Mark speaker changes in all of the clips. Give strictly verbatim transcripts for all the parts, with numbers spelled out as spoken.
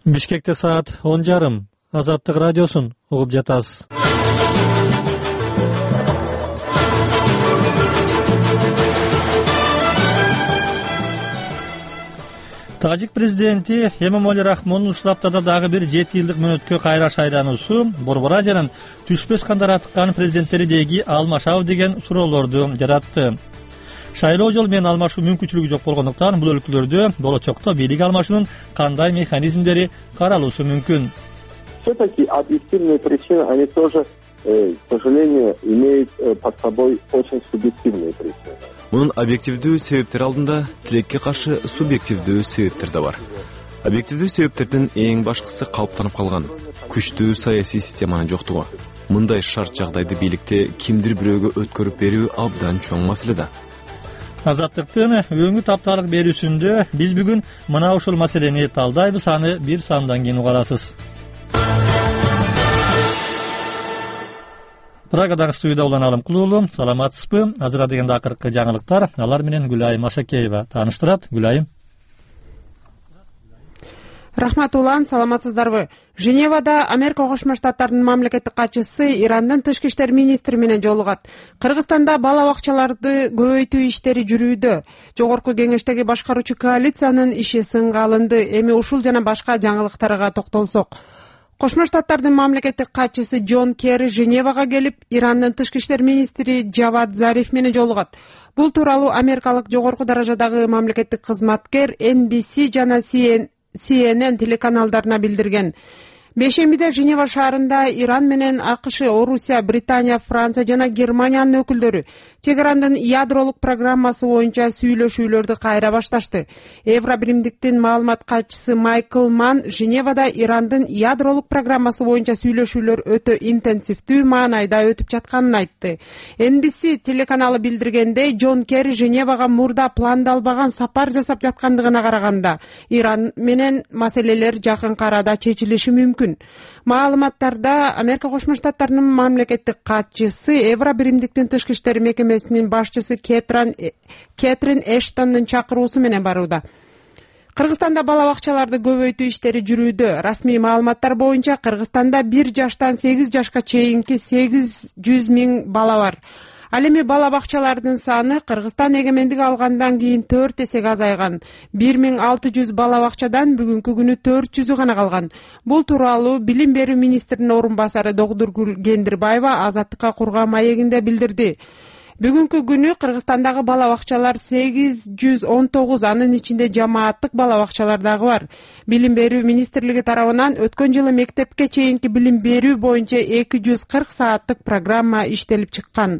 Speaker 1: Бишкекте саат он жарым. Азаттык радиосун угуп жатасыз. Тажик президенти Эмомали Рахмондун Ушулаптада дагы бир жети жылдык мөөнөткө кайра шайлануусу Борбор Азиянын түшпөс кандары атыккан президенттеридеги алмашабы деген суроолорду жаратты. Шайлоо жол менен алмашуу мүмкүнчүлүгү жок болгондуктан бул өлкөлөрдө болочокто бийлик алмашуунун кандай механизмдери каралуусу мүмкүн.
Speaker 2: Все-таки объективные причины, они тоже, к сожалению, имеют под собой очень субъективные причины.
Speaker 3: Мунун объективдүү себептери алдында тилекке каршы субъективдүү себептер да бар. Объективдүү себептердин эң башкысы калыптанып калган күчтүү саясий системанын жоктугу. Мындай шарт жагдайды бийликте кимдир бирөөгө өткөрүп берүү абдан чоң маселе да.
Speaker 1: Азаттыктын өңү тапталык берүүсүндө биз бүгүн мына ушул маселени талдайбыз, аны бир сандан кийин угарасыз. Прагадагы студияда улан Алымкулуулу, саламатсызбы? Азыр дегенде акыркы жаңылыктар, алар менен Гүлайым Машакеева тааныштырат. Гүлайым.
Speaker 4: Рахмат улан, саламатсыздарбы? Женевада Америка Кошмо Штаттарынын мамлекеттик катчысы Ирандын тышкы иштер министри менен жолугат. Кыргызстанда бала бакчаларды көбөйтүү иштери жүрүүдө. Жогорку кеңештеги башкаруучу коалициянын иши сынга алынды. Эми ушул жана башка жаңылыктарга токтолсок. Кошмо Штаттардын мамлекеттик катчысы Джон Керри Женевага келип, Ирандын тышкы иштер министри Джавад Зариф менен жолугат. Бул тууралуу америкалык жогорку даражадагы мамлекеттик кызматкер Эн Би Си жана Си Эн Эн телеканалдарына билдирген. Бешембиде Женева шаарында Иран менен АКШ, Орусия, Британия, Франция жана Германиянын өкүлдөрү Тегерандын ядролук программасы боюнча сүйлөшүүлөрдү кайра башташты. Евробиримдиктин маалымат катчысы Майкл Ман Женевада Ирандын ядролук программасы боюнча сүйлөшүүлөр өтө интенсивдүү маанайда өтүп жатканын айтты. Эн Би Си телеканалы билдиргендей, Джон Керри Женевага мурда пландалбаган сапар жасап жаткандыгына караганда, Иран менен маселелер жакын арада чечилиши мүмкүн. Маалыматтарда Америка Кошмо Штаттарынын мамлекеттик катчысы Евробиримдиктин тышкы иштер мекемесинин башчысы Кэтрин Эштондун чакыруусу менен барууда. Кыргызстанда бала бакчаларды көбөйтүү иштери жүрүүдө. Расмий маалыматтар боюнча Кыргызстанда бир жаштан сегиз жашка чейинки сегиз жүз миң бала бар. Ал эми бала бакчалардын саны Кыргызстан эгемендик алгандан кийин төрт эсеге азайган. бир миң алты жүз бала бакчадан бүгүнкү күнү төрт жүзү гана калган. Бул тууралуу Билим берүү министринин орун басары Догдургүл Кендирбаева Азаттыкка курган маегинде билдирди. Бүгүнкү күнү Кыргызстандагы бала бакчалар сегиз жүз он тогуз, анын ичинде жамааттык бала бакчалар дагы бар. Билим берүү министрлиги тарабынан өткөн жылы мектепке чейинки билим берүү боюнча эки жүз кырк сааттык программа иштелип чыккан.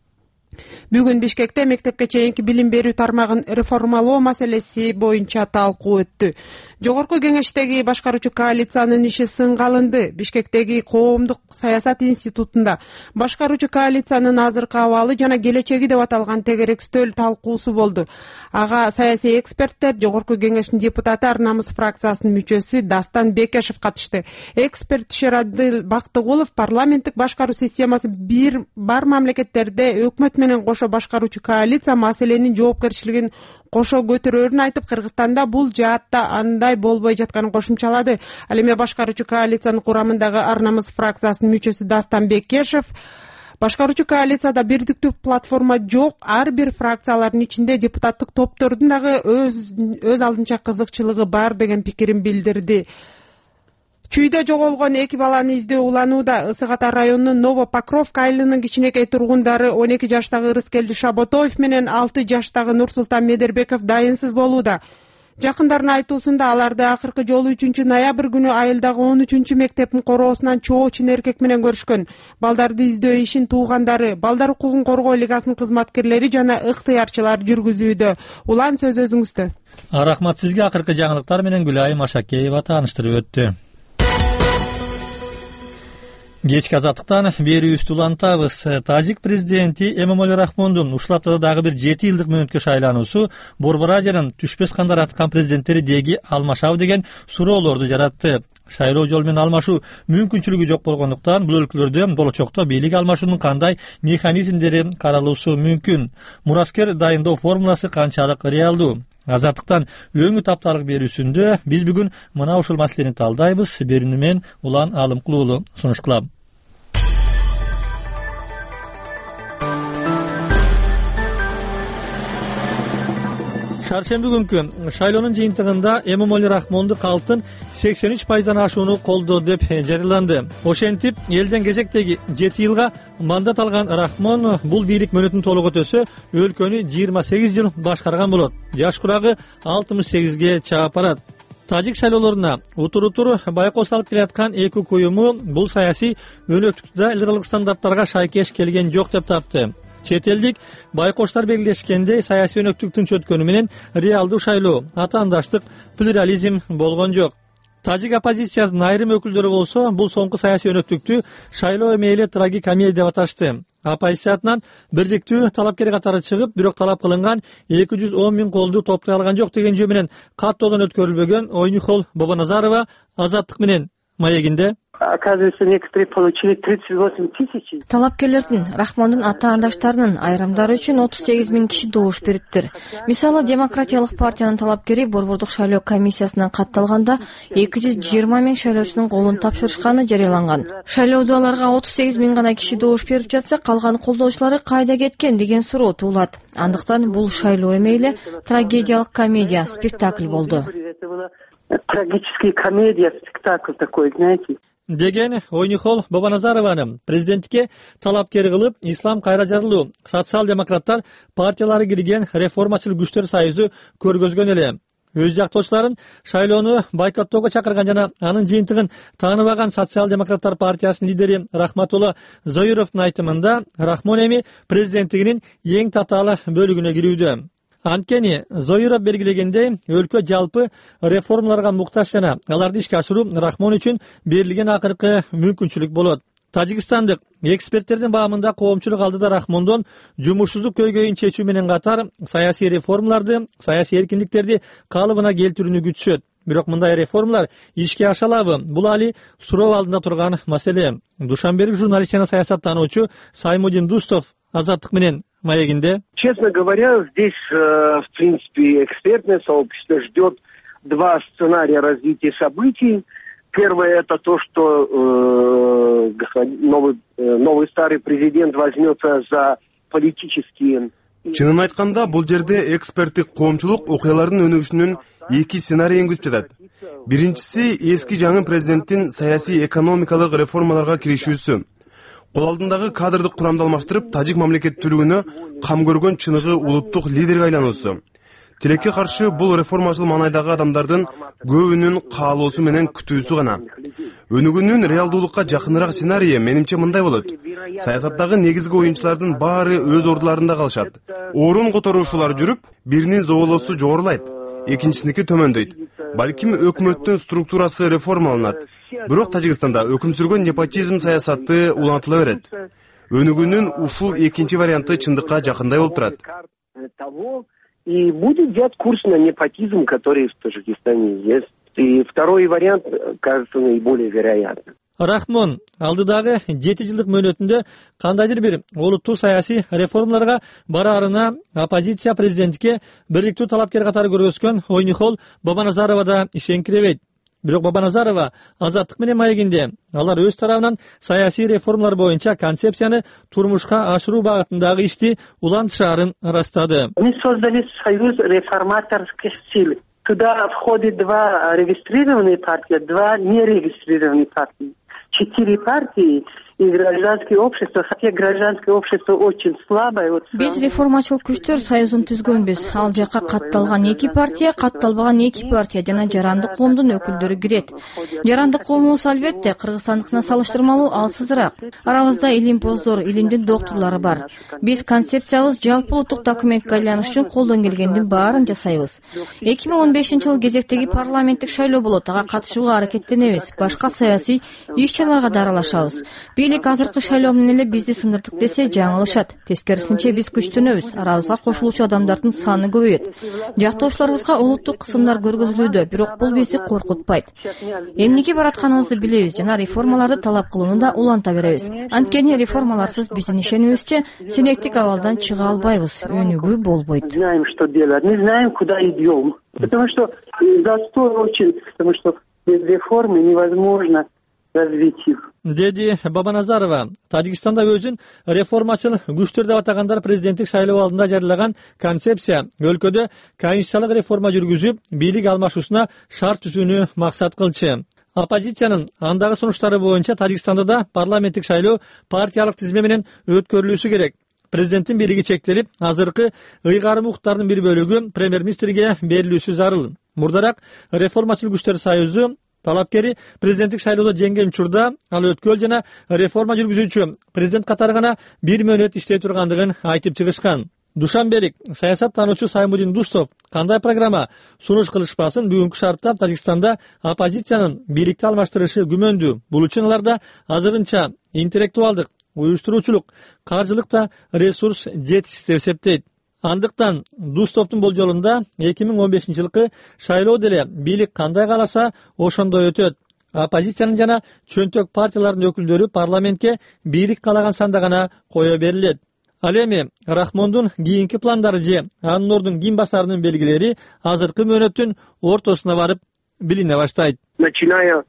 Speaker 4: Бүгүн Бишкекте мектепке чейинки билим берүү тармагын реформалоо маселеси боюнча талкуу өттү. Жогорку кеңештеги башкаруучу коалициянын иши сынга алынды. Бишкектеги Коомдук саясат институтунда башкаруучу коалициянын азыркы абалы жана келечеги деп аталган тегерек стөл талкуусу болду. Ага саясий эксперттер, жогорку кеңештин депутаты Ар Намыс фракциясынын мүчөсү Дастан Бекешев катышты. Эксперт Шерадыл Бактыгулов парламенттик башкаруу системасы бир бар мамлекеттерде өкмөт менен кошо башкаруучу коалиция маселенин жоопкерчилигин кошо көтөрөрүн айтып, Кыргызстанда бул жаатта андай болбой жатканын кошумчалады. Ал эми башкаруучу коалициянын курамындагы Ар Намыс фракциясынын мүчөсү Дастан Бекешев башкаруучу коалицияда бирдиктүү платформа жок, ар бир фракциялардын ичинде депутаттык топтордун дагы өз өз алдынча кызыкчылыгы бар деген пикирин билдирди. Чүйдө жоголгон эки баланы издөө уланууда. Ысык Ата районунун Ново Покровка айылынын кичинекей тургундары он эки жаштагы Рыскелди Шаботоев менен алты жаштагы Нурсултан Медербеков дайынсыз болууда. Жакындардын айтуусунда аларды акыркы жолу үчүнчү ноябрь күнү айылдагы он үчүнчү мектептин короосунан чоо чин эркек менен көрүшкөн. Балдарды издөө ишин туугандары, балдар укугун коргоо лигасынын кызматкерлери жана ыктыярчылар жүргүзүүдө. Улан сөз өзүңүздө.
Speaker 1: Рахмат сизге. Акыркы жаңылыктар менен Гүлайым Машакеева тааныштырып өттү. Кечки азаттыктан берүүбүздү улантабыз. Тажик президенти Эмомали Рахмондун Ушулаптада дагы бир жети жылдык мөөнөткө шайлануусу Борбор Азиянын түшпөс кандары аткан президенттери деги алмашабы деген суроолорду жаратты. Шайлоо жол менен алмашуу мүмкүнчүлүгү жок болгондуктан бул өлкөлөрдө болочокто бийлик алмашуунун кандай механизмдери каралуусу мүмкүн? Мураскер дайындоо формуласы канчалык реалдуу? Азаттыктан өңү тапталык берүүсүндө биз бүгүн мына ушул маселени талдайбыз. Берүүнү мен Улан Алымкул уулу сунуш кылам. Шаршемби күнкү шайлоонун жыйынтыгында Эмомали Рахмонду калктын сексен үч пайыздан ашууну колдоо деп жарыяланды. Ошентип, элден кезектеги жети жылга мандат алган Рахмон бул бийлик мөөнөтүн толук өтөсө, өлкөнү жыйырма сегиз жыл башкарган болот. Жаш курагы алтымыш сегизге чаап барат. Тажик шайлоолоруна утур-утур байкоо салып келаткан эки уюму бул саясий өнөктүктө элдералык стандарттарга шайкеш келген жок деп тапты. Чет элдик байкоочтор белгилешкендей, саясий өнөктүктүн чөткөнү менен реалдуу шайлоо, атаандаштык, плюрализм болгон жок. Тажик оппозициясынын айрым өкүлдөрү болсо, бул соңку саясий өнөктүктү шайлоо эмейли трагикомедия деп аташты. Оппозициянан бирдиктүү талапкер катары чыгып, бирок талап кылынган эки жүз он миң колду топтой алган жок деген жөө менен каттоодон өткөрүлбөгөн Ойнихол Бобоназарова Азаттык менен маегинде
Speaker 5: Оказывается, некоторые получили тридцать восемь тысяч.
Speaker 6: Талапкерлердин, Рахмондун ата-андаштарынын айрымдары үчүн отуз сегиз миң киши добуш бериптир. Мисалы, Демократиялык партиянын талапкери Борбордук шайлоо комиссиясынан катталганда эки жүз жыйырма миң шайлоочунун колун тапшырышканы жарыяланган. Шайлоодо аларга отуз сегиз миң гана киши добуш берип жатса, калган колдоочулары кайда кеткен деген суроо туулат. Андыктан бул шайлоо эмейли трагедиялык комедия, спектакль болду.
Speaker 5: Трагический комедия, спектакль такой, знаете.
Speaker 1: Деген Ойнихол Бобоназарованын президенттикке талапкер кылып, Ислам кайра жарылуу, социал-демократтар партиялары кирген реформачыл күчтөр союзу көргөзгөн эле. Өз жактоочуларын шайлоону бойкоттоого чакырган жана анын жыйынтыгын тааныбаган социал-демократтар партиясынын лидери Рахматулла Зоюровдун айтымында, Рахмон эми президенттигинин эң татаал бөлүгүнө кирүүдө. Анткени Зоюров белгилегендей, өлкө жалпы реформаларга муктаж жана аларды ишке ашыруу Рахмон үчүн берилген акыркы мүмкүнчүлүк болот. Тажикстандык эксперттердин баамында коомчулук алдыда Рахмондон жумушсуздук көйгөйүн чечүү менен катар саясий реформаларды, саясий эркиндиктерди калыбына келтирүүнү күтүшөт. Бирок мындай реформалар ишке аша алабы? Бул али суроо алдында турган маселе. Душанбелик журналист жана саясаттануучу Саймудин Дустов Азаттык менен маегинде.
Speaker 2: Честно говоря, здесь, в принципе, экспертное сообщество ждет два сценария развития событий. Первое — это то, что э, новый, новый старый президент возьмется за политические...
Speaker 7: Чынын айтканда, бул жерде эксперттик коомчулук окуялардын өнүгүшүнүн эки сценарийин күтүп жатат. Биринчиси эски жаңы президенттин саясий экономикалык реформаларга киришүүсү. Кол алдындагы кадрдык курамды алмаштырып, тажик мамлекеттүүлүгүнө кам көргөн чыныгы улуттук лидерге айлануусу. Тилекке каршы бул реформачыл маанайдагы адамдардын көбүнүн каалоосу менен күтүүсү гана. Өнүгүүнүн реалдуулукка жакыныраак сценарийи менимче мындай болот. Саясаттагы негизги оюнчулардын баары өз ордуларында калышат. Орун которуушулар жүрүп, биринин зоолосу жогорулайт, экинчисиники төмөндөйт. Балким өкмөттүн структурасы реформаланат. Бирок Тажикстанда өкүм сүргөн непотизм саясаты улантыла берет. Өнүгүүнүн ушул экинчи варианты чындыкка жакындай болуп турат.
Speaker 2: И будет взят курс на непотизм, который в Таджикистане есть. И второй вариант кажется наиболее вероятным.
Speaker 1: Рахмон алдыдагы жети жылдык мөөнөтүндө кандайдыр бир олуттуу саясий реформаларга бараарына оппозиция президентке бирликтүү талапкер катары көргөзгөн Ойнихол Бобоназарова да ишенкиребейт. Бирок Бобоназарова Азаттык менен маегинде алар өз тарабынан саясий реформалар боюнча концепцияны турмушка ашыруу багытындагы ишти улантышаарын ырастады.
Speaker 5: Мы создали союз реформаторских сил. Туда входят два регистрированные партии, два нерегистрированные партии. Четыре партии и гражданское общество, хотя гражданское общество очень слабое. Вот...
Speaker 6: Биз реформачыл күчтөр союзун түзгөнбүз. Ал жака катталган эки партия, катталбаган эки партия жана жарандык коомдун өкүлдөрү кирет. Жарандык коомубуз албетте Кыргызстандыкына салыштырмалуу алсызыраак. Арабызда илимпоздор, илимдин доктурлары бар. Биз концепциябыз жалпы улуттук документке айланыш үчүн колдон келгендин баарын жасайбыз. эки миң он бешинчи жылы кезектеги парламенттик шайлоо болот. Ага катышууга аракеттенебиз. Башка саясий иш-чараларга да аралашабыз. бийлик азыркы шайлоо менен эле бизди сындырдык десе жаңылышат. Тескерисинче биз күчтөнөбүз, арабызга кошулуучу адамдардын саны көбөйөт. Жактоочуларыбызга олуттук кысымдар көргөзүлүүдө, бирок бул бизди коркутпайт. Эмнеге баратканыбызды билебиз жана реформаларды талап кылууну да уланта беребиз. Анткени реформаларсыз биздин ишенибизче сенектик абалдан чыга албайбыз, өнүгүү болбойт.
Speaker 5: Знаем, что делать, не знаем, куда идем. Потому что застой очень, потому что без реформы невозможно развить их.
Speaker 1: Деди Бабаназарова. Тажикстанда өзүн реформачыл күчтөр деп атагандар президенттик шайлоо алдында жарыялаган концепция өлкөдө конституциялык реформа жүргүзүп, бийлик алмашуусуна шарт түзүүнү максат кылчу. Оппозициянын андагы сунуштары боюнча Тажикстанда да парламенттик шайлоо партиялык тизме менен өткөрүлүшү керек. Президенттин бийлиги чектелип, азыркы ыйгарым укуктардын бир бөлүгү премьер-министрге берилүүсү зарыл. Мурдараак реформачыл күчтөр союзу талапкери президенттик шайлоодо жеңген учурда ал өткөл жана реформа жүргүзүүчү президент катары гана бир мөөнөт иштей тургандыгын айтып чыгышкан. Душанбелик саясат таануучу Саймудин Дустов кандай программа сунуш кылышпасын бүгүнкү шартта Тажикстанда оппозициянын бийликти алмаштырышы күмөндүү. Бул үчүн аларда азырынча интеллектуалдык, уюштуруучулук, каржылык да ресурс жетишсиз деп эсептейт. Андыктан Дустовдун болжолунда эки миң он бешинчи жылкы шайлоо деле бийлик кандай кааласа ошондой өтөт. Оппозициянын жана чөнтөк партиялардын өкүлдөрү парламентке бийлик каалаган санда гана кое берилет. Ал эми Рахмондун кийинки пландары же анын ордун ким басарынын белгилери азыркы мөөнөттүн ортосуна барып билине баштайт.
Speaker 2: Начиная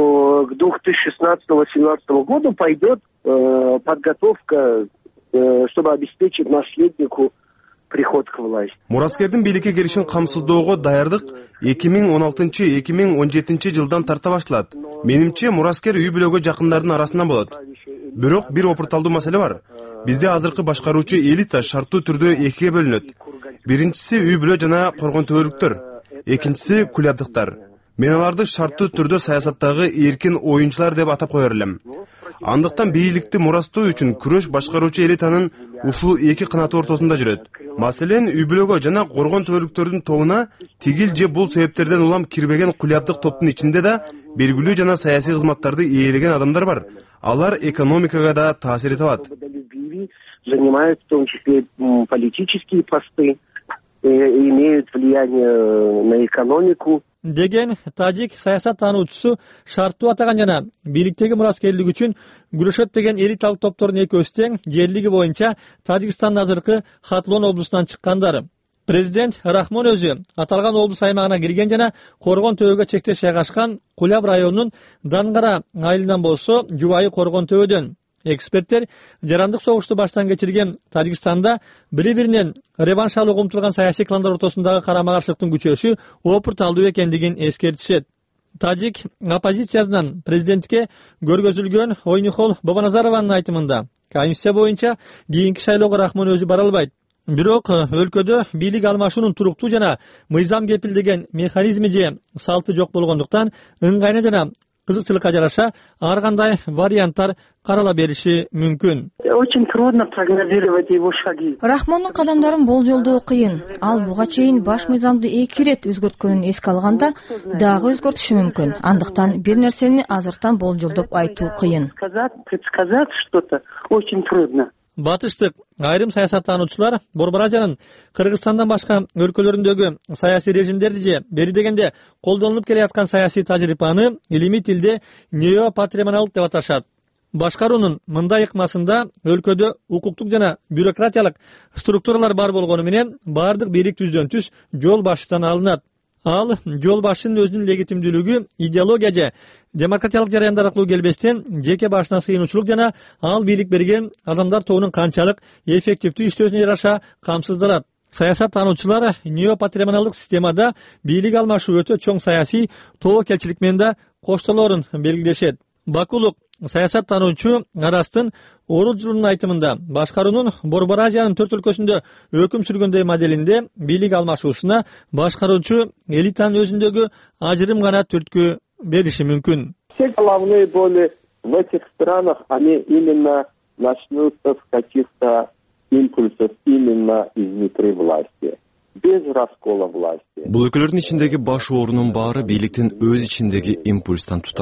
Speaker 2: к две тысячи шестнадцатому — две тысячи семнадцатому году пойдет э, подготовка, э, чтобы обеспечить наследнику приход к власти.
Speaker 7: Мураскердин бийликке келишин камсыздоого даярдык эки миң он алтынчы — эки миң он жетинчи жылдан тарта башталат. Менимче мураскер үй бүлөгө жакындардын арасынан болот. Бирок бир опурталдуу маселе бар. Бизде азыркы башкаруучу элита шарттуу түрдө экиге бөлүнөт. Биринчиси үй бүлө жана коргон төбөлүктөр, экинчиси кулябдыктар. Мен аларды шарттуу түрдө саясаттагы эркин оюнчулар деп атап коер элем. Андыктан бийликти мурастоо үчүн күрөш башкаруучу элитанын ушул эки канаты ортосунда жүрөт. Маселен, үй бүлөгө жана коргон төбөлүктөрдүн тобуна тигил же бул себептерден улам кирбеген кулябдык топтун ичинде да белгилүү жана саясий кызматтарды ээлеген адамдар бар. Алар экономикага да таасир эте алат.
Speaker 2: Занимают в том числе политические посты, имеют влияние на экономику.
Speaker 1: Деген тажик саясат таануучусу шарттуу атаган жана бийликтеги мураскерлик үчүн күрөшөт деген элиталык топтордун экөөсү тең жерлиги боюнча Тажикстандын азыркы Хатлон облусунан чыккандар. Президент Рахмон өзү аталган облус аймагына кирген жана Коргон төбөгө чектеш жайгашкан Куляб районунун Дангара айылынан болсо жубайы Коргон төбөдөн. Эксперттер жарандык согушту баштан кечирген Тажикстанда бири-биринен реванш алууга умтулган саясий кландар ортосундагы карама-каршылыктын күчөшү опурталдуу экендигин эскертишет. Тажик оппозициясынан президентке көргөзүлгөн Ойнухол Бабаназарованын айтымында конституция боюнча кийинки шайлоого Рахмон өзү бара албайт. Бирок өлкөдө бийлик алмашуунун туруктуу жана мыйзам кепилдеген механизми же салты жок болгондуктан ыңгайына жана кызыкчылыкка жараша ар кандай варианттар карала бериши мүмкүн.
Speaker 5: Очень трудно прогнозировать его шаги.
Speaker 6: Рахмондун кадамдарын болжолдоо кыйын. Ал буга чейин баш мыйзамды эки ирет өзгөрткөнүн эске алганда дагы өзгөртүшү мүмкүн. Андыктан бир нерсени азыртан болжолдоп айтуу кыйын.
Speaker 5: Предсказать что-то очень трудно.
Speaker 1: Батыштык айрым саясаттануучулар Борбор Азиянын Кыргызстандан башка өлкөлөрүндөгү саясий режимдерди же бери дегенде колдонулуп келе жаткан саясий тажрыйбаны илимий тилде неопатримоналдык деп аташат. Башкаруунун мындай ыкмасында өлкөдө укуктук жана бюрократиялык структуралар бар болгону менен баардык бийлик түздөн түз жол башчыдан алынат. Ал жол башчынын өзүнүн легитимдүүлүгү идеология же демократиялык жараяндар аркылуу келбестен жеке башына сыйынуучулук жана ал бийлик берген адамдар тобунун канчалык эффективдүү иштөөсүнө жараша камсыздалат. Саясат таануучулар неопатримоналдык системада бийлик алмашуу өтө чоң саясий тобокелчилик менен да коштолоорун белгилешет. Бакулук саясат таануучу Арастын Орулжулунун айтымында башкаруунун Борбор Азиянын төрт өлкөсүндө өкүм сүргөндөй моделинде бийлик алмашуусуна башкаруучу элитанын өзүндөгү ажырым гана түрткү бериши мүмкүн.
Speaker 2: Все головные боли в этих странах, они именно начнутся с каких-то импульсов именно изнутри власти. Без раскола власти.
Speaker 3: Бул өлкөлөрдүн ичиндеги баш оорунун баары бийликтин өз ичиндеги импульстан тутанат.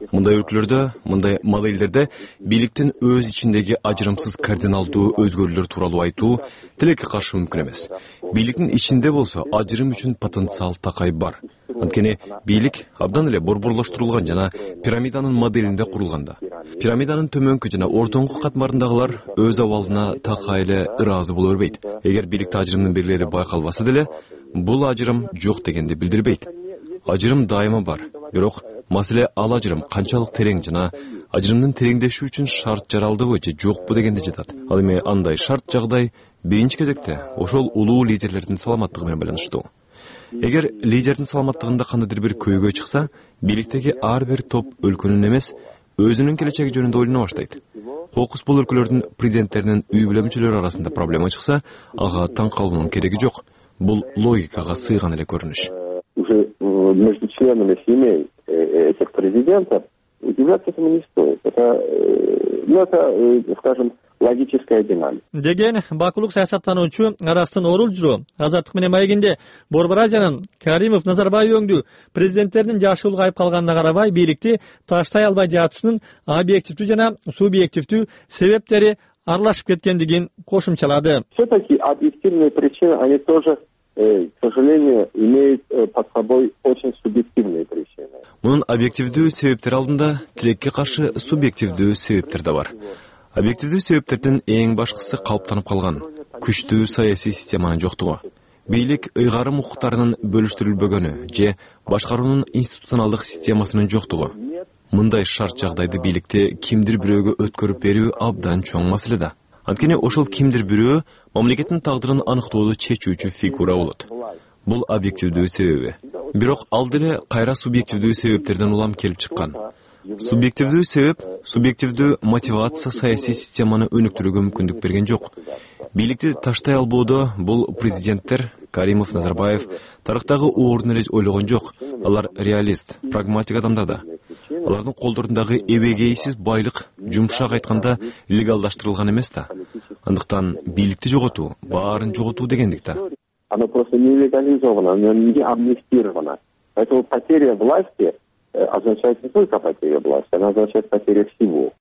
Speaker 3: Мындай өлкөлөрдө, мындай моделдерде бийликтин өз ичиндеги ажырымсыз кардиналдуу өзгөрүүлөр тууралуу айтуу тилекке каршы мүмкүн эмес. Бийликтин ичинде болсо ажырым үчүн потенциал такай бар. Анткени бийлик абдан эле борборлоштурулган жана пирамиданын моделинде курулганда. Пирамиданын төмөнкү жана ортоңку катмарындагылар өз абалына такай эле ыраазы боло бербейт. Эгер бийликте ажырымдын белгилери байкалбаса деле, бул ажырым жок дегенди билдирбейт. Ажырым дайыма бар, бирок маселе ал ажырым канчалык терең жана ажырымдын тереңдеши үчүн шарт жаралдыбы же жокпу дегенде жатат. Ал эми андай шарт жагдай биринчи кезекте ошол улуу лидерлердин саламаттыгы менен байланыштуу. Эгер лидердин саламаттыгында кандайдыр бир көйгөй чыкса, бийликтеги ар бир топ өлкөнүн эмес, өзүнүн келечеги жөнүндө ойлоно баштайт. Кокус бул өлкөлөрдүн президенттеринин үй бүлө мүчөлөрү арасында проблема чыкса, ага таң калуунун кереги жок. Бул логикага сыйган эле көрүнүш.
Speaker 2: Уже между членами семей этих президентов удивляться этому не стоит. Это, ну, это, скажем, логическая динамика.
Speaker 1: Деген бакулук саясаттануучу Арастын Орулжу Азаттык менен маегинде Борбор Азиянын Каримов Назарбаев өңдүү президенттеринин жашуулук айып калганына карабай бийликти таштай албай жатышынын объективдүү жана субъективдүү себептери аралашып кеткендигин кошумчалады.
Speaker 2: Все-таки объективные причины, они тоже, к сожалению, имеют под собой очень субъективные причины.
Speaker 3: Мунун объективдүү себептери алдында тилекке каршы субъективдүү себептер да бар. Объективдүү себептердин эң башкысы калыптанып калган күчтүү саясий системанын жоктугу. Бийлик ыйгарым укуктарынын бөлүштүрүлбөгөнү же башкаруунун институционалдык системасынын жоктугу. Мындай шарт жагдайды бийликти кимдир бирөөгө өткөрүп берүү абдан чоң маселе да. Анткени ошол кимдир бирөө мамлекеттин тагдырын аныктоодо чечүүчү фигура болот. Бул объективдүү себеби. Бирок ал деле кайра субъективдүү себептерден улам келип чыккан. Субъективдүү себеп, субъективдүү мотивация саясий системаны өнүктүрүүгө мүмкүндүк берген жок. Бийликти таштай албоодо бул президенттер Каримов, Назарбаев тарыхтагы ордун эле ойлогон жок. Алар реалист, прагматик адамдар да. Алардын колдорундагы эбегейсиз байлык жумшак айтканда легалдаштырылган эмес да. Андыктан бийликти жоготуу, баарын жоготуу дегендик да.
Speaker 2: Оно просто не легализовано, оно не амнистировано. Поэтому потеря власти означает не только потеря власти, она означает потеря всего.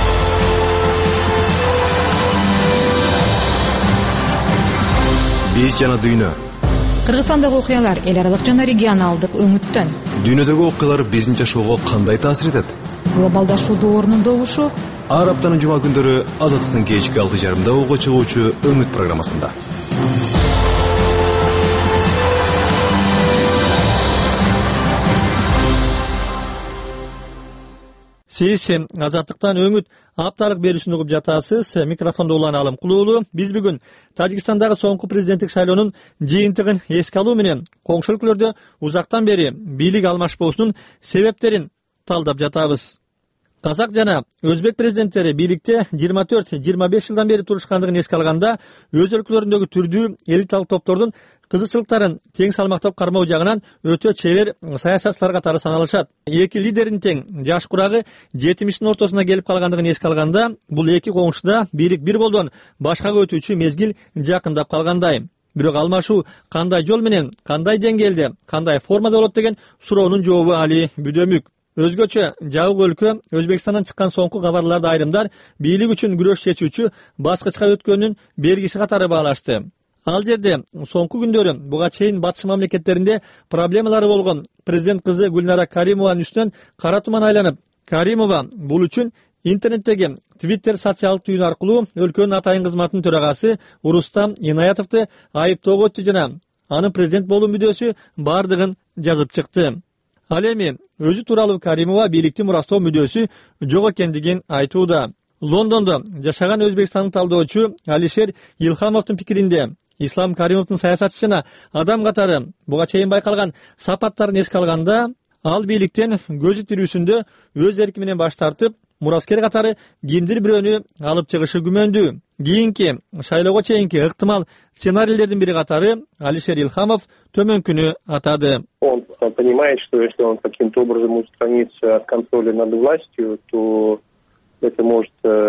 Speaker 3: Биз жана дүйнө.
Speaker 8: Кыргызстандагы окуялар эл аралык жана регионалдык өңүттөн.
Speaker 3: Дүйнөдөгү окуялар биздин жашоого кандай таасир этет?
Speaker 8: Глобалдашуу доорунун добушу.
Speaker 3: Ар аптанын жума күндөрү Азаттыктын кечки алты жарымда ого чыгуучу Өңүт программасында.
Speaker 1: Сиз Азаттыктан Өңүт апталык берүүсүн угуп жатасыз. Микрофондо Улан Алым Кулуулу. Биз бүгүн Тажикстандагы соңку президенттик шайлоонун жыйынтыгын эске алуу менен коңшу өлкөлөрдө узактан бери бийлик алмашпоосунун себептерин талдап жатабыз. Казак жана өзбек президенттери бийликте жыйырма төрт жыйырма беш жылдан бери турушкандыгын эске алганда, өз өлкөлөрүндөгү түрдүү элиталык топтордун кызыкчылыктарын тең салмактап кармоо жагынан өтө чебер саясатчылар катары саналышат. Эки лидердин тең жаш курагы жетимиштин ортосуна келип калгандыгын эске алганда, бул эки коңшуда бийлик бир болдон башкага өтүүчү мезгил жакындап калгандай. Бирок алмашуу кандай жол менен, кандай деңгээлде, кандай формада болот деген суроонун жообу али бүдөмүк. Өзгөчө жабык өлкө Өзбекстандан чыккан соңку кабарларды айрымдар бийлик үчүн күрөш чечүүчү баскычка өткөнүн бергиси катары баалашты. Ал жерде соңку күндөрү буга чейин батыш мамлекеттеринде проблемалары болгон президент кызы Гүлнара Каримованын үстүнөн кара туман айланып, Каримова бул үчүн интернеттеги Twitter социалдык түйүнү аркылуу өлкөнүн атайын кызматынын төрагасы Урустам Инаятовду айыптоого өттү жана анын президент болуу мүдөөсү бардыгын жазып чыкты. Ал эми өзү тууралуу Каримова бийликти мурастоо мүдөөсү жок экендигин айтууда. Лондондо жашаган Өзбекстандын талдоочу Алишер Илхамовдун пикиринде, Ислам Каримовдун саясатчы жана адам катары буга чейин байкалган сапаттарын эске алганда, ал бийликтен көзү тирүүсүндө өз эрки менен баш тартып, мураскер катары кимдир бирөөнү алып чыгышы күмөндүү. Кийинки шайлоого чейинки ыктымал сценарийлердин бири катары Алишер Илхамов төмөнкүнү атады.
Speaker 2: Он понимает, что если он каким-то образом устранится от контроля над властью, то это может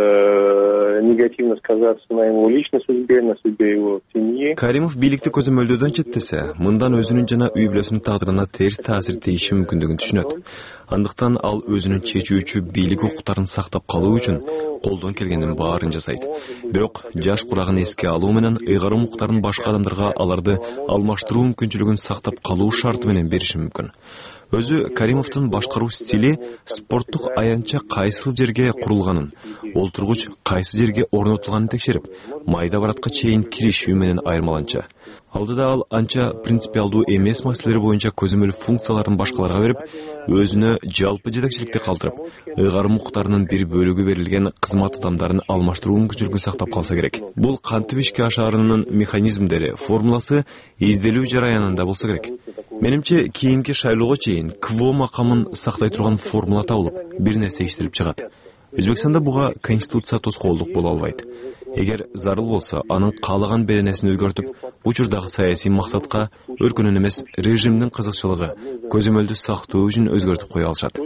Speaker 2: э, негативно сказаться на его личной судьбе, на судьбе его семьи.
Speaker 3: Каримов бийликти көзөмөлдөөдөн четтесе, мындан өзүнүн жана үй бүлөсүнүн тагдырына терс таасир тийиши мүмкүндүгүн түшүнөт. Андыктан ал өзүнүн чечүүчү бийлик укуктарын сактап калуу үчүн колдон келгенин баарын жасайт. Бирок жаш курагын эске алуу менен ыйгарым укуктарын башка адамдарга аларды алмаштыруу мүмкүнчүлүгүн сактап калуу шарты менен бериши мүмкүн. Өзү Каримовдун башкаруу стили спорттук аянтча кайсыл жерге курулганын, олтургуч кайсы жерге орнотулганын текшерип, майда баратка чейин киришүү менен айырмаланча. Алдыда ал анча принципиалдуу эмес маселелер боюнча көзөмөл функцияларын башкаларга берип, өзүнө жалпы жетекчиликти калтырып, ыйгарым укуктарынын бир бөлүгү берилген кызмат адамдарын алмаштыруу мүмкүнчүлүгүн сактап калса керек. Бул кантип ишке ашаарынын механизмдери, формуласы изделүү жараянында болсо керек. Менимче, кийинки шайлоого чейин КВО макамын сактай турган формула табылып, бир нерсе иштелип чыгат. Өзбекстанда буга конституция тоскоолдук боло албайт. Эгер зарыл болсо, анын каалаган беренесин өзгөртүп, учурдагы саясий максатка өркүнүн эмес режимдин кызыкчылыгы, көзөмөлдү сактоо үчүн өзгөртүп кое алышат.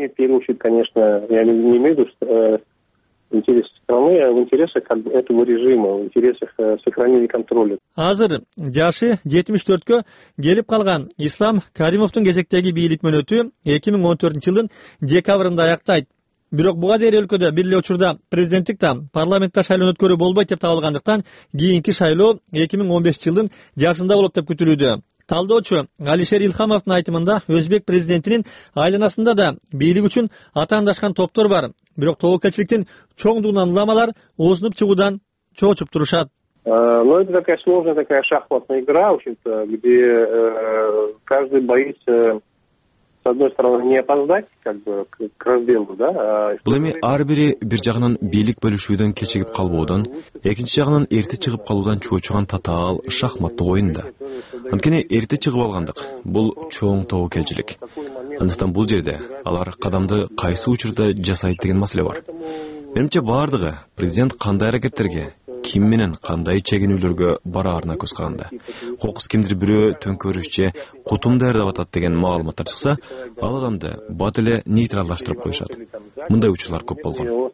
Speaker 2: Конечно, я не имею в виду интересы страны, а в интересах этого режима, в интересах сохранения контроля.
Speaker 1: Азыр жашы жетимиш төрткө келип калган Ислам Каримовдун кезектеги бийлик мөөнөтү эки миң он төртүнчү жылдын декабрында аяктайт. Бирок буга дейин өлкөдө бир эле учурда президенттик да парламентте шайлоо өткөрүү болбойт деп табылгандыктан кийинки шайлоо эки миң он бешинчи жылдын жазында болот деп күтүлүүдө. Талдоочу Алишер Илхамовдун айтымында Өзбек президентинин айланасында да бийлик үчүн атаандашкан топтор бар. Бирок тобокелчиликтин чоң дуунан уламалар оозунуп чыгуудан чоочуп турушат.
Speaker 2: Но это такая сложная такая шахматная игра, в общем-то, где каждый боится с одной стороны не опоздать, как бы к разделу, да.
Speaker 3: Бул эми ар бири бир жагынан бийлик бөлүшүүдөн кечигип калбоодон, экинчи жагынан эрте чыгып калуудан чоочуган татаал шахматтык оюн да. Анткени эрте чыгып алгандык бул чоң тобокелчилик. Андыктан бул жерде алар кадамды кайсы учурда жасайт деген маселе бар. Менимче баардыгы президент кандай аракеттерге, ким менен кандай чегинүүлөргө бараарына көз каранды. Кокус кимдир бирөө төңкөрүшчү кутум даярдап атат деген маалыматтар чыкса, ал адамды бат эле нейтралдаштырып коюшат. Мындай учурлар көп болгон.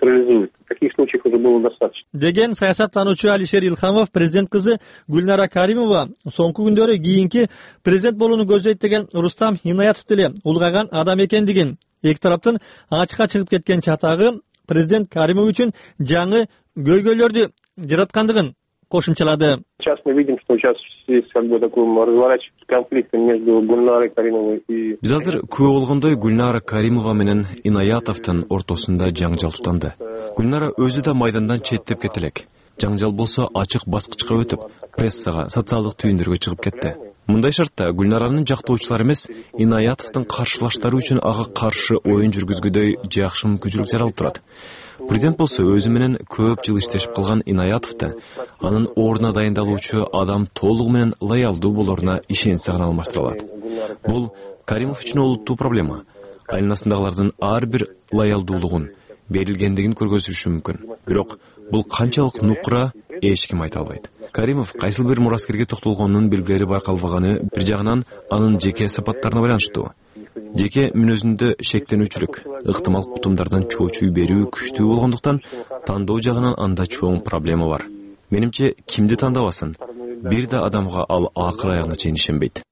Speaker 1: Деген саясаттануучу Алишер Илхамов президент кызы Гүлнара Каримова соңку күндөрү кийинки президент болууну көздөйт деген Рустам Инаятов деле улгайган адам экендигин, эки тараптын ачыкка чыгып кеткен чатагы президент Каримов үчүн жаңы көйгөйлөрдү жараткандыгын кошумчалады.
Speaker 2: Сейчас мы видим, что сейчас есть как бы такой разворачивается конфликт между Гульнарой Каримовой и...
Speaker 3: Биз азыр күбө болгондой Гүлнара Каримова менен Инаятовдун ортосунда жаңжал тутанды. Гүлнара өзү да майдандан четтеп кетелек. Жаңжал болсо ачык баскычка өтүп, прессага, социалдык түйүндөргө чыгып кетти. Мындай шартта Гүлнаранын жактоочулары эмес, Инаятовдун каршылаштары үчүн ага каршы оюн жүргүзгүдөй жакшы мүмкүнчүлүк жаралып турат. Президент болсо өзү менен көп жыл иштешип калган Инаятовду анын ордуна дайындалуучу адам толугу менен лоялдуу болоруна ишенсе гана алмаштыра алат. Бул Каримов үчүн олуттуу проблема. Айланасындагылардын ар бир лоялдуулугун, берилгендигин көргөзүшү мүмкүн. Бирок бул канчалык нукура эч ким айта албайт. Каримов кайсыл бир мураскерге токтолгонунун белгилери байкалбаганы бир жагынан анын жеке сапаттарына байланыштуу. Жеке мүнөзүндө шектенүүчүлүк, ыктымал кутумдардан чоочуй берүү күчтүү болгондуктан тандоо жагынан анда чоң проблема бар. Менимче, кимди тандабасын, бир да адамга ал акыр аягына чейин ишенбейт.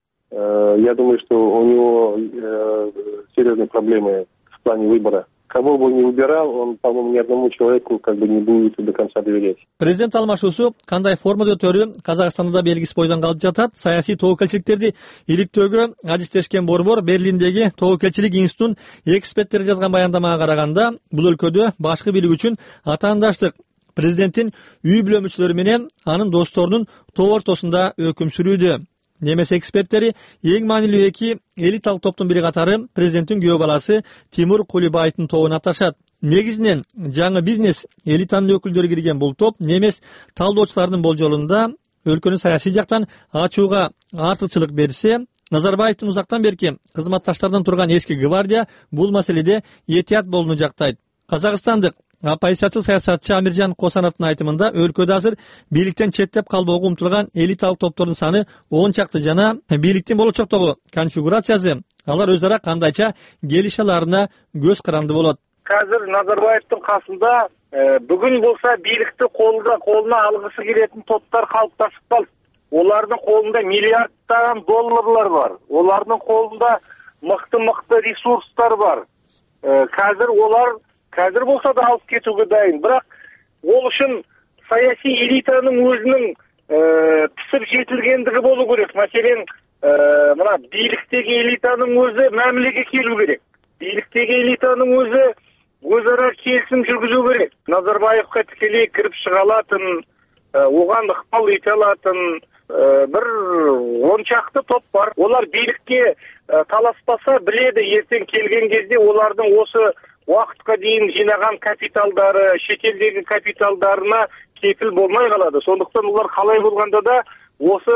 Speaker 2: Я думаю, что у него серьезные проблемы в плане выбора. Кого бы он ни выбирал, он, по-моему, ни одному человеку как бы не будет до конца доверять.
Speaker 1: Президент алмашуусу кандай формада өтөрү Казакстанда да белгисиз бойдон калып жатат. Саясий тобокелчиликтерди иликтөөгө адистешкен борбор Берлиндеги тобокелчилик институтунун эксперттери жазган баяндамага караганда, бул өлкөдө башкы бийлик үчүн атаандаштык президенттин үй бүлө мүчөлөрү менен анын досторунун топ ортосунда өкүм сүрүүдө. Немес эксперттери эң маанилүү эки элиталык топтун бири катары президенттин күйөө баласы Тимур Кулибаевдин тобун аташат. Негизинен жаңы бизнес элитанын өкүлдөрү кирген бул топ немес талдоочулардын болжолунда өлкөнү саясий жактан ачууга артыкчылык берсе, Назарбаевдин узактан берки кызматташтардан турган эски гвардия бул маселеде этият болууну жактайт. Казакстандык оппозициячыл саясатчы Амиржан Косановдун айтымында өлкөдө азыр бийликтен четтеп калбоого умтулган элиталык топтордун саны он чакты жана бийликтин болочоктогу конфигурациясы алар өз ара кандайча келише аларына көз каранды болот.
Speaker 9: Азыр Назарбаевдин касында бүгүн болсо бийликти колуна колуна алгысы келетін топтар калыпташып калды. Олардын колунда миллиарддаган долларлар бар. Олардын колунда мыкты мыкты ресурстар бар. Қазір олар қазір болса да алып кетуге дайын. Бірақ ол үшін саяси элитаның өзінің пісіп жетілгендігі болу керек. Мәселен, мына биліктегі элитаның өзі мәмілеге келу керек. Биліктегі элитаның өзі өзара келісім жүргізу керек. Назарбаевқа тікелей кіріп шыға алатын, оған ықпал ете алатын бір он шақты топ бар. Олар билікке таласпаса біледі, ертең келген кезде олардың осы уақытқа дейін жинаған капиталдары, шетелдегі капиталдарына кепіл болмай қалады. Сондықтан олар қалай болғанда да осы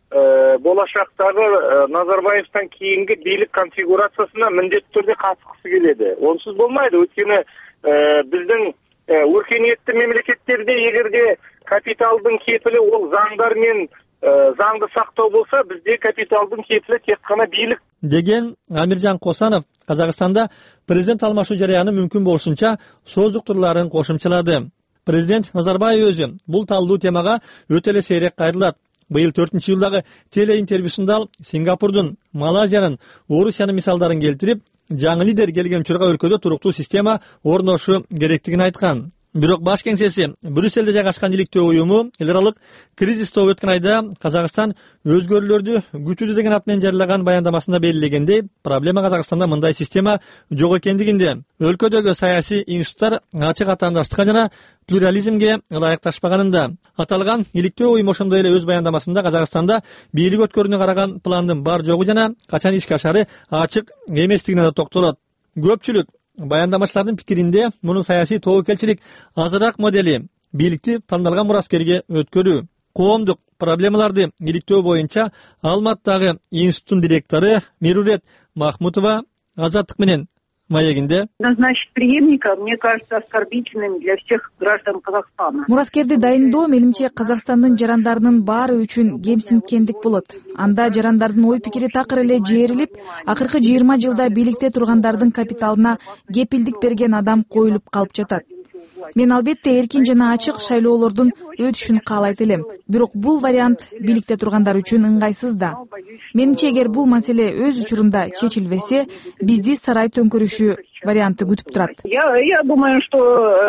Speaker 9: болашақтағы Назарбаевтан кейінгі билік конфигурациясына міндетті түрде қатысқысы келеді. Онсыз болмайды. Өйткені біздің өркениетті мемлекеттерде егерде капиталдың кепілі ол заңдар мен заңды сақтау болса, бізде капиталдың кепілі тек қана билік.
Speaker 1: Деген Амиржан Косанов Қазақстанда президент алмашу жараяны мүмкін болушунча создуктурларын кошумчалады. Президент Назарбаев өзү бул талдуу темага өтө эле сейрек кайрылат. Быйыл төртүнчү жылдагы телеинтервьюсунда ал Сингапурдун, Малайзиянын, Орусиянын мисалдарын келтирип, жаңы лидер келген учурга өлкөдө туруктуу система орношу керектигин айткан. Бирок баш кеңсеси Брюссельде жайгашкан иликтөө уюму эл аралык кризисте өткөн айда Казакстан өзгөрүүлөрдү күтүүдө деген ат менен жарыяган баяндамасында белгилегендей, проблема Казакстанда мындай система жок экендигинде. Өлкөдөгү саясий институттар ачык атаандаштыкка жана плюрализмге ылайыкташпаганында. Аталган иликтөө уюму ошондой эле өз баяндамасында Казакстанда бийлик өткөрүүнү караган пландын бар жогу жана качан ишке ашары ачык эместигине да токтолот. Көпчүлүк баяндамачылардын пикиринде мунун саясий тобокелчилик азыраак модели бийликти тандалган мураскерге өткөрүү. Коомдук проблемаларды иликтөө боюнча Алматтагы институттун директору Мирурет Махмутова Азаттык менен маегинде
Speaker 5: назначить преемника, мне кажется, оскорбительным для всех граждан Казахстана.
Speaker 8: Мураскерди дайындоо менимче Казакстандын жарандарынын баары үчүн кемсинткендик болот. Анда жарандардын ой пикири такыр эле жээрилип, акыркы жыйырма жылда бийликте тургандардын капиталына кепилдик берген адам коюлуп калып жатат. Мен албетте эркин жана ачык шайлоолордун өтүшүн каалайт элем. Бирок бул вариант бийликте тургандар үчүн ыңгайсыз да. Менимче эгер бул маселе өз учурунда чечилбесе, бизди сарай төңкөрүшү варианты күтүп турат.
Speaker 5: Я, я думаю, что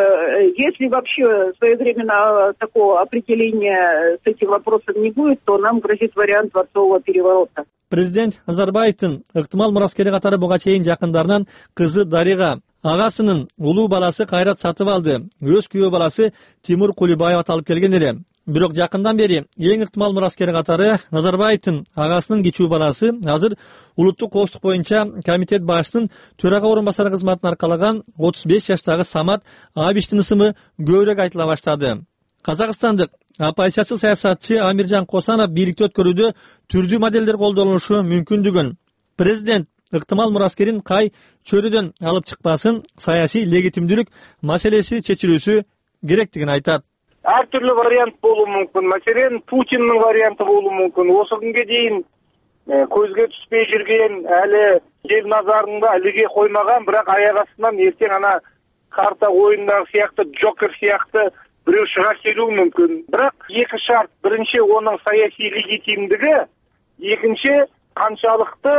Speaker 5: э, если вообще своевременно такого определения с этим вопросом не будет, то нам грозит вариант дворцового переворота.
Speaker 1: Президент Назарбаевдин ыктымал мураскери катары буга чейин жакындарынан кызы Дарига, агасынын улуу баласы Кайрат сатып алды. Өз күйөө баласы Тимур Кулибаев аталып келген эле. Бирок жакындан бери эң ыктымал мураскери катары Назарбаевдин агасынын кичүү баласы азыр улуттук коопсуздук боюнча комитет башчысынын төрага орун басары кызматын аркалаган отуз беш жаштагы Самат Абиштин ысымы көбүрөөк айтыла баштады. Казакстандык оппозициячыл саясатчы Амиржан Косанов бийликти өткөрүүдө түрдүү моделдер колдонулушу мүмкүндүгүн, президент ыктымал мураскерин кай чөйрөдөн алып чыкпасын, саясий легитимдүүлүк маселеси чечилүүсү керектигин айтат.
Speaker 9: Ар түрлүү вариант болуу мүмкүн. Маселен, Путиндин варианты болуу мүмкүн. Осы күнгө дейин көзгө түспөй жүрген, әлі ел назарында іліге қоймаған, бірақ аяқ астынан ертең ана карта ойындагы сыяктуу, Джокер сыяктуу бирөө чыга келүү мүмкүн. Бірақ екі шарт. Биринчи, оның саясий легитимдиги, экинчи, канчалыкты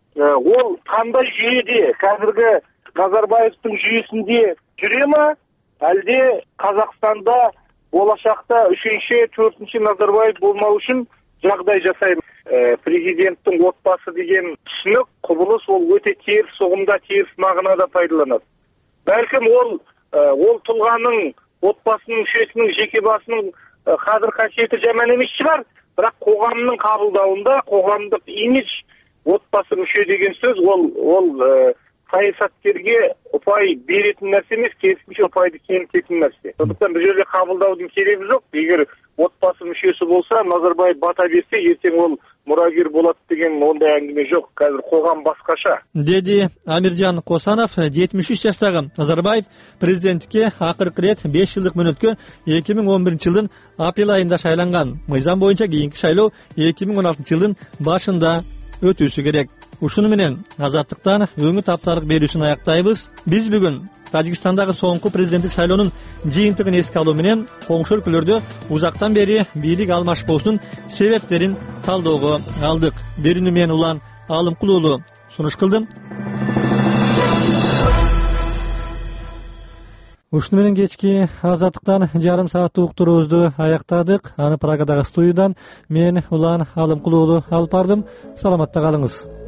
Speaker 9: ол кандай жүйөдө, қазіргі Назарбаевдин жүйөсүндө жүрө ма, әлде Казакстанда болашақта үшінші, төртінші Назарбаев болмау үшін жағдай жасаймыз. Президенттің отбасы деген түсінік, құбылыс ол өте теріс ұғымда, теріс мағынада пайдаланады. Бәлкім ол ол тұлғаның отбасының мүшесінің жеке басының қадір қасиеті жаман емес шығар, бірақ қоғамның қабылдауында қоғамдық имидж отбасы мүше деген сөз ол ол саясаткерге ұпай беретін нәрсе емес, керісінше ұпайды кемітетін нәрсе. Сондықтан бұл жерде қабылдаудың керегі жоқ. Егер отбасы мүшесі болса, Назарбаев бата берсе, ертең ол мұрагер болады деген ондай әңгіме жоқ. Қазір қоғам басқаша.
Speaker 1: Деди Амиржан Косанов, жетимиш үч жаштагы Назарбаев президенттикке акыркы рет беш жылдык мөөнөткө эки миң он биринчи жылдын апрель айында шайланган. Мыйзам боюнча кийинки шайлоо эки миң он алтынчы жылдын башында өтүүсү керек. Ушуну менен Азаттыктан өңү тапталык берүүсүн аяктайбыз. Биз бүгүн Тажикстандагы соңку президенттик шайлоонун жыйынтыгын эске алуу менен коңшу өлкөлөрдө узактан бери бийлик алмашпоосунун себептерин талоого алдык. Берүүнү мен Улан Алымкулуулу сунуш кылдым. Ушуну менен кечки Азаттыктан жарым сааттык уктуруубузду аяктадык. Аны Праgadагы студиядан мен Улан Алымкулуулу алып бардым. Саламатта калыңыз.